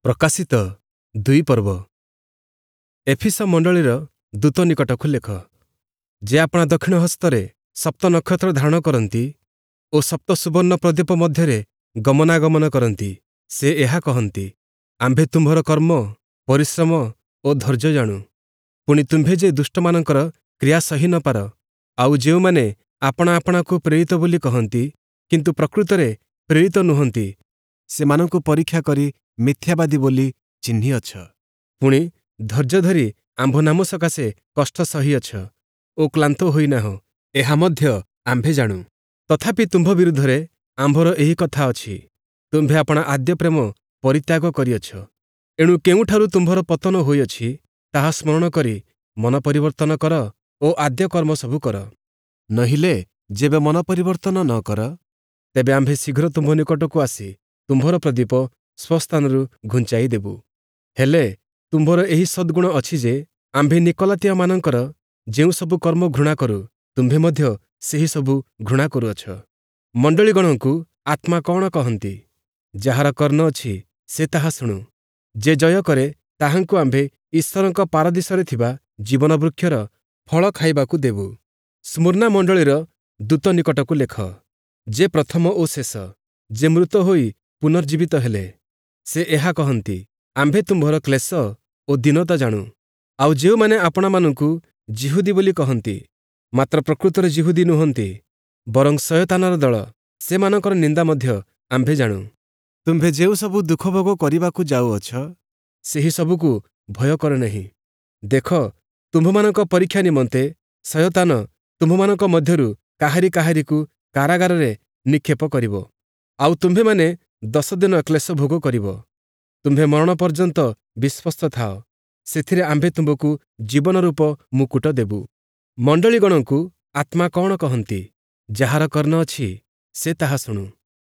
ପ୍ରକାଶିତ 2 ପର୍ବ। ଏଫିସ ମଣ୍ଡଳୀର ଦୂତ ନିକଟକୁ ଲେଖ, ଯେ ଆପଣା ଦକ୍ଷିଣ ହସ୍ତରେ ସପ୍ତ ନକ୍ଷତ୍ର ଧାରଣ କରନ୍ତି ଓ ସପ୍ତ ସୁବର୍ଣ୍ଣ ପ୍ରଦୀପ ମଧ୍ୟରେ ଗମନାଗମନ କରନ୍ତି। ସେ ଏହା କହନ୍ତି, ଆମ୍ଭେ ତୁମ୍ଭର କର୍ମ, ପରିଶ୍ରମ ଓ ଧୈର୍ଯ୍ୟ ଜାଣୁ। ପୁଣି ତୁମ୍ଭେ ଯେ ଦୁଷ୍ଟମାନଙ୍କର କ୍ରିୟା ସହି ନ ପାର, ଆଉ ଯେଉଁମାନେ ଆପଣା ଆପଣାକୁ ପ୍ରେରିତ ବୋଲି କହନ୍ତି, କିନ୍ତୁ ପ୍ରକୃତରେ ପ୍ରେରିତ ନୁହନ୍ତି, ସେମାନଙ୍କୁ ପରୀକ୍ଷା କରି ମିଥ୍ୟାବାଦୀ ବୋଲି ଚିହ୍ନିଅଛ। ପୁଣି ଧୈର୍ଯ୍ୟ ଧରି ଆମ୍ଭ ନାମ ସକାଶେ କଷ୍ଟ ସହିଅଛ ଓ କ୍ଳାନ୍ତ ହୋଇନାହଁ, ଏହା ମଧ୍ୟ ଆମ୍ଭେ ଜାଣୁ। ତଥାପି ତୁମ୍ଭ ବିରୁଦ୍ଧରେ ଆମ୍ଭର ଏହି କଥା ଅଛି, ତୁମ୍ଭେ ଆପଣା ଆଦ୍ୟ ପ୍ରେମ ପରିତ୍ୟାଗ କରିଅଛ। ଏଣୁ କେଉଁଠାରୁ ତୁମ୍ଭର ପତନ ହୋଇଅଛି, ତାହା ସ୍ମରଣ କରି ମନ ପରିବର୍ତ୍ତନ କର ଓ ଆଦ୍ୟ କର୍ମ ସବୁ କର। ନହିଲେ ଯେବେ ମନ ପରିବର୍ତ୍ତନ ନ କର, ତେବେ ଆମ୍ଭେ ଶୀଘ୍ର ତୁମ୍ଭ ନିକଟକୁ ଆସି ତୁମ୍ଭର ପ୍ରଦୀପ ସ୍ୱସ୍ଥାନରୁ ଘୁଞ୍ଚାଇ ଦେବୁ। ହେଲେ ତୁମ୍ଭର ଏହି ସଦ୍ଗୁଣ ଅଛି ଯେ, ଆମ୍ଭେ ନିକୋଲାତୀୟମାନଙ୍କର ଯେଉଁ ସବୁ କର୍ମ ଘୃଣା କରୁ, ତୁମ୍ଭେ ମଧ୍ୟ ସେହି ସବୁ ଘୃଣା କରୁଅଛ। ମଣ୍ଡଳୀଗଣଙ୍କୁ ଆତ୍ମା କଣ କହନ୍ତି? ଯାହାର କର୍ଣ୍ଣ ଅଛି ସେ ତାହା ଶୁଣୁ। ଯେ ଜୟ କରେ ତାହାଙ୍କୁ ଆମ୍ଭେ ଈଶ୍ୱରଙ୍କ ପାରଦୀସରେ ଥିବା ଜୀବନ ବୃକ୍ଷର ଫଳ ଖାଇବାକୁ ଦେବୁ। ସ୍ମୁର୍ଣ୍ଣା ମଣ୍ଡଳୀର ଦୂତ ନିକଟକୁ ଲେଖ, ଯେ ପ୍ରଥମ ଓ ଶେଷ, ଯେ ମୃତ ହୋଇ ପୁନର୍ଜୀବିତ ହେଲେ। ସେ ଏହା କହନ୍ତି, ଆମ୍ଭେ ତୁମ୍ଭର କ୍ଲେଶ ଓ ଦୀନତା ଜାଣୁ। ଆଉ ଯେଉଁମାନେ ଆପଣାମାନଙ୍କୁ ଯିହୁଦୀ ବୋଲି କହନ୍ତି, ମାତ୍ର ପ୍ରକୃତରେ ଯିହୁଦୀ ନୁହନ୍ତି, ବରଂ ଶୟତାନର ଦଳ, ସେମାନଙ୍କର ନିନ୍ଦା ମଧ୍ୟ ଆମ୍ଭେ ଜାଣୁ। ତୁମ୍ଭେ ଯେଉଁ ସବୁ ଦୁଃଖ ଭୋଗ କରିବାକୁ ଯାଉଅଛ, ସେହି ସବୁକୁ ଭୟ କର ନାହିଁ। ଦେଖ, ତୁମ୍ଭମାନଙ୍କ ପରୀକ୍ଷା ନିମନ୍ତେ ଶୟତାନ ତୁମ୍ଭମାନଙ୍କ ମଧ୍ୟରୁ କାହାରିକୁ କାରାଗାରରେ ନିକ୍ଷେପ କରିବ, ଆଉ ତୁମ୍ଭେମାନେ 10 ଦିନ କ୍ଲେଶ ଭୋଗ କରିବ। ତୁମ୍ଭେ ମରଣ ପର୍ଯ୍ୟନ୍ତ ବିଶ୍ୱସ୍ତ ଥାଅ, ସେଥିରେ ଆମ୍ଭେ ତୁମ୍ଭକୁ ଜୀବନ ରୂପ ମୁକୁଟ ଦେବୁ। ମଣ୍ଡଳୀଗଣଙ୍କୁ ଆତ୍ମା କଣ କହନ୍ତି? ଯାହାର କର୍ଣ୍ଣ ଅଛି ସେ ତାହା ଶୁଣୁ।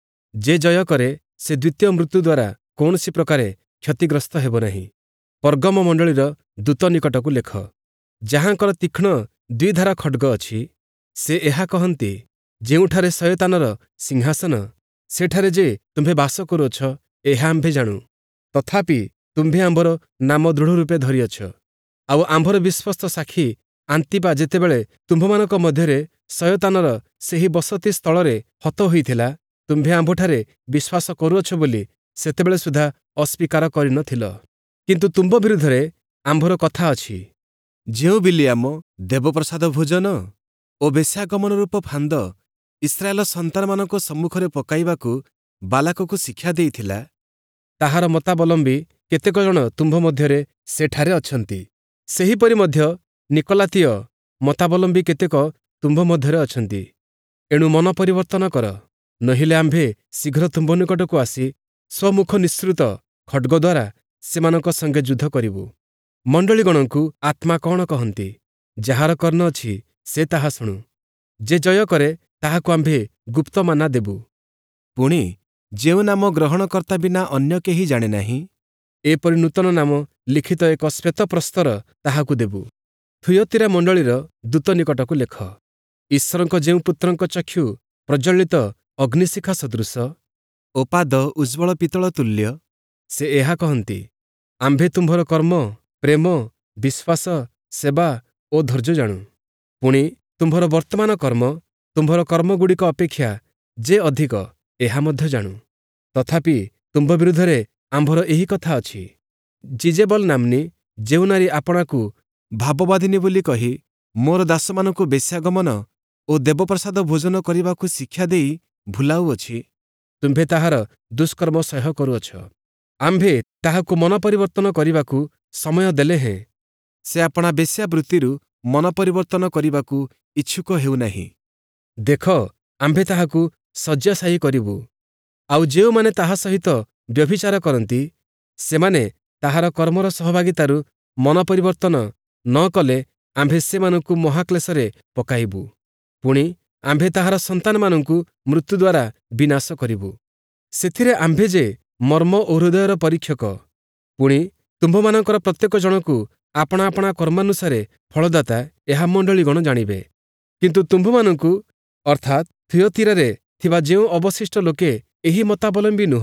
ଯେ ଜୟ କରେ ସେ ଦ୍ୱିତୀୟ ମୃତ୍ୟୁ ଦ୍ୱାରା କୌଣସି ପ୍ରକାରେ କ୍ଷତିଗ୍ରସ୍ତ ହେବ ନାହିଁ। ପର୍ଗମ ମଣ୍ଡଳୀର ଦୂତ ନିକଟକୁ ଲେଖ, ଯାହାଙ୍କର ତୀକ୍ଷ୍ଣ ଦ୍ୱିଧାରା ଖଡ୍ଗ ଅଛି। ସେ ଏହା କହନ୍ତି, ଯେଉଁଠାରେ ଶୟତାନର ସିଂହାସନ, ସେଠାରେ ଯେ ତୁମ୍ଭେ ବାସ କରୁଅଛ, ଏହା ଆମ୍ଭେ ଜାଣୁ। ତଥାପି ତୁମ୍ଭେ ଆମ୍ଭର ନାମ ଦୃଢ଼ ରୂପେ ଧରିଅଛ। ଆଉ ଆମ୍ଭର ବିଶ୍ୱସ୍ତ ସାକ୍ଷୀ ଆନ୍ତିପା ଯେତେବେଳେ ତୁମ୍ଭମାନଙ୍କ ମଧ୍ୟରେ ଶୟତାନର ସେହି ବସତି ସ୍ଥଳରେ ହତ ହୋଇଥିଲା, ତୁମ୍ଭେ ଆମ୍ଭଠାରେ ବିଶ୍ୱାସ କରୁଅଛ ବୋଲି ସେତେବେଳେ ସୁଦ୍ଧା ଅସ୍ୱୀକାର କରିନଥିଲ। କିନ୍ତୁ ତୁମ୍ଭ ବିରୁଦ୍ଧରେ ଆମ୍ଭର କଥା ଅଛି, ଯେଉଁ ବିଲିଆମ ଦେବପ୍ରସାଦ ଭୋଜନ ଓ ବେଶ୍ୟାଗମନ ରୂପ ଫାନ୍ଦ ଇସ୍ରାଏଲ ସନ୍ତାନମାନଙ୍କ ସମ୍ମୁଖରେ ପକାଇବାକୁ ବାଲାକକୁ ଶିକ୍ଷା ଦେଇଥିଲା, ତାହାର ମତାବଲମ୍ବୀ କେତେକ ଜଣ ତୁମ୍ଭ ମଧ୍ୟରେ ସେଠାରେ ଅଛନ୍ତି। ସେହିପରି ମଧ୍ୟ ନିକୋଲାତୀୟ ମତାବଲମ୍ବୀ କେତେକ ତୁମ୍ଭ ମଧ୍ୟରେ ଅଛନ୍ତି। ଏଣୁ ମନ ପରିବର୍ତ୍ତନ କର, ନହିଲେ ଆମ୍ଭେ ଶୀଘ୍ର ତୁମ୍ଭ ନିକଟକୁ ଆସି ସ୍ୱମୁଖ ନିଃସୃତ ଖଡ୍ଗ ଦ୍ୱାରା ସେମାନଙ୍କ ସଙ୍ଗେ ଯୁଦ୍ଧ କରିବୁ। ମଣ୍ଡଳୀଗଣଙ୍କୁ ଆତ୍ମା କଣ କହନ୍ତି? ଯାହାର କର୍ଣ୍ଣ ଅଛି ସେ ତାହା ଶୁଣୁ। ଯେ ଜୟ କରେ ତାହାକୁ ଆମ୍ଭେ ଗୁପ୍ତ ମାନା ଦେବୁ। ପୁଣି ଯେଉଁ ନାମ ଗ୍ରହଣକର୍ତ୍ତା ବିନା ଅନ୍ୟ କେହି ଜାଣେ ନାହିଁ, ଏପରି ନୂତନ ନାମ ଲିଖିତ ଏକ ଶ୍ଵେତ ପ୍ରସ୍ତର ତାହାକୁ ଦେବୁ। ଥୁୟତିରା ମଣ୍ଡଳୀର ଦୂତ ନିକଟକୁ ଲେଖ, ଈଶ୍ୱରଙ୍କ ଯେଉଁ ପୁତ୍ରଙ୍କ ଚକ୍ଷୁ ପ୍ରଜ୍ୱଳିତ ଅଗ୍ନିଶିଖା ସଦୃଶ ଓ ପାଦ ଉଜ୍ଜ୍ୱଳ ପିତ୍ତଳ ତୁଲ୍ୟ, ସେ ଏହା କହନ୍ତି, ଆମ୍ଭେ ତୁମ୍ଭର କର୍ମ, ପ୍ରେମ, ବିଶ୍ୱାସ, ସେବା ଓ ଧୈର୍ଯ୍ୟ ଜାଣୁ। ପୁଣି ତୁମ୍ଭର ବର୍ତ୍ତମାନ କର୍ମ, ତୁମ୍ଭର କର୍ମଗୁଡ଼ିକ ଅପେକ୍ଷା ଯେ ଅଧିକ, ଏହା ମଧ୍ୟ ଜାଣୁ। ତଥାପି ତୁମ୍ଭ ବିରୁଦ୍ଧରେ ଆମ୍ଭର ଏହି କଥା ଅଛି, ଜିଜେବଲ୍ ନାମ୍ନୀ ଯେଉଁ ନାରୀ ଆପଣାକୁ ଭାବବାଦିନୀ ବୋଲି କହି ମୋର ଦାସମାନଙ୍କୁ ବେଶ୍ୟାଗମନ ଓ ଦେବପ୍ରସାଦ ଭୋଜନ କରିବାକୁ ଶିକ୍ଷା ଦେଇ ଭୁଲାଉଅଛି, ତୁମ୍ଭେ ତାହାର ଦୁଷ୍କର୍ମ ସହ୍ୟ କରୁଅଛ। ଆମ୍ଭେ ତାହାକୁ ମନ ପରିବର୍ତ୍ତନ କରିବାକୁ ସମୟ ଦେଲେ ହେଁ, ସେ ଆପଣା ବେଶ୍ୟାବୃତ୍ତିରୁ ମନ ପରିବର୍ତ୍ତନ କରିବାକୁ ଇଚ୍ଛୁକ ହେଉନାହିଁ। ଦେଖ, ଆମ୍ଭେ ତାହାକୁ ଶଯ୍ୟାଶାୟୀ କରିବୁ, ଆଉ ଯେଉଁମାନେ ତାହା ସହିତ ବ୍ୟଭିଚାର କରନ୍ତି, ସେମାନେ ତାହାର କର୍ମର ସହଭାଗିତାରୁ ମନ ପରିବର୍ତ୍ତନ ନ କଲେ ଆମ୍ଭେ ସେମାନଙ୍କୁ ମହାକ୍ଲେଶରେ ପକାଇବୁ। ପୁଣି ଆମ୍ଭେ ତାହାର ସନ୍ତାନମାନଙ୍କୁ ମୃତ୍ୟୁ ଦ୍ୱାରା ବିନାଶ କରିବୁ। ସେଥିରେ ଆମ୍ଭେ ଯେ ମର୍ମ ଓ ହୃଦୟର ପରୀକ୍ଷକ। ପୁଣି ତୁମ୍ଭମାନଙ୍କର ପ୍ରତ୍ୟେକ ଜଣକୁ ଆପଣା ଆପଣା କର୍ମାନୁସାରେ ଫଳଦାତା, ଏହା ମଣ୍ଡଳୀଗଣ ଜାଣିବେ। କିନ୍ତୁ ତୁମ୍ଭମାନଙ୍କୁ ଅର୍ଥାତ୍ ଥିୟତିରାରେ ଥିବା ଯେଉଁ ଅବଶିଷ୍ଟ ଲୋକେ ଏହି ମତାବଲମ୍ବୀ ନୁହଁ,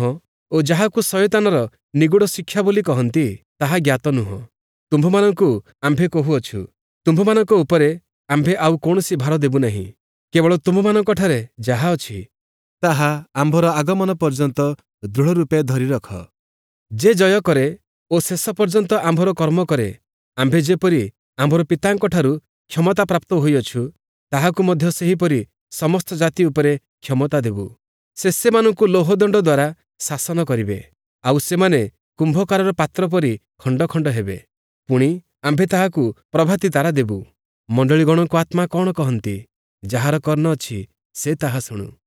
ଓ ଯାହାକୁ ଶୟତାନର ନିଗୁଡ଼ ଶିକ୍ଷା ବୋଲି କହନ୍ତି ତାହା ଜ୍ଞାତ ନୁହଁ। ତୁମ୍ଭମାନଙ୍କୁ ଆମ୍ଭେ କହୁଅଛୁ, ତୁମ୍ଭମାନଙ୍କ ଉପରେ ଆମ୍ଭେ ଆଉ କୌଣସି ଭାର ଦେବୁ ନାହିଁ। କେବଳ ତୁମ୍ଭମାନଙ୍କଠାରେ ଯାହା ଅଛି ତାହା ଆମ୍ଭର ଆଗମନ ପର୍ଯ୍ୟନ୍ତ ଦୃଢ଼ ରୂପେ ଧରି ରଖ। ଯେ ଜୟ କରେ ଓ ଶେଷ ପର୍ଯ୍ୟନ୍ତ ଆମ୍ଭର କର୍ମ କରେ, ଆମ୍ଭେ ଯେପରି ଆମ୍ଭର ପିତାଙ୍କଠାରୁ କ୍ଷମତା ପ୍ରାପ୍ତ ହୋଇଅଛୁ, ତାହାକୁ ମଧ୍ୟ ସେହିପରି ସମସ୍ତ ଜାତି ଉପରେ କ୍ଷମତା ଦେବୁ। ସେ ସେମାନଙ୍କୁ ଲୌହଦଣ୍ଡ ଦ୍ୱାରା ଶାସନ କରିବେ, ଆଉ ସେମାନେ କୁମ୍ଭକାରର ପାତ୍ର ପରି ଖଣ୍ଡ ଖଣ୍ଡ ହେବେ। ପୁଣି ଆମ୍ଭେ ତାହାକୁ ପ୍ରଭାତି ତାରା ଦେବୁ। ମଣ୍ଡଳୀଗଣକୁ ଆତ୍ମା କଣ କହନ୍ତି? ଯାହାର କର୍ଣ୍ଣ ଅଛି ସେ ତାହା ଶୁଣୁ।